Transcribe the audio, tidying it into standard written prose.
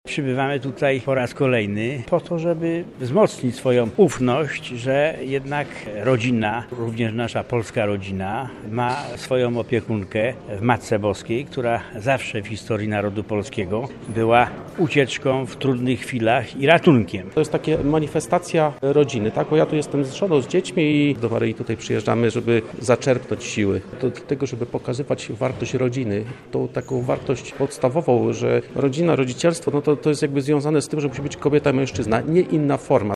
Przybywamy tutaj po raz kolejny po to, żeby wzmocnić swoją ufność, że jednak rodzina, również nasza polska rodzina, ma swoją opiekunkę w Matce Boskiej, która zawsze w historii narodu polskiego była ucieczką w trudnych chwilach i ratunkiem. To jest takie manifestacja rodziny, tak? Bo ja tu jestem z żoną, z dziećmi i do Maryi tutaj przyjeżdżamy, żeby zaczerpnąć siły. Do tego, żeby pokazywać wartość rodziny, tą taką wartość podstawową, że rodzina, rodzicielstwo, to jest jakby związane z tym, że musi być kobieta i mężczyzna, nie inna forma.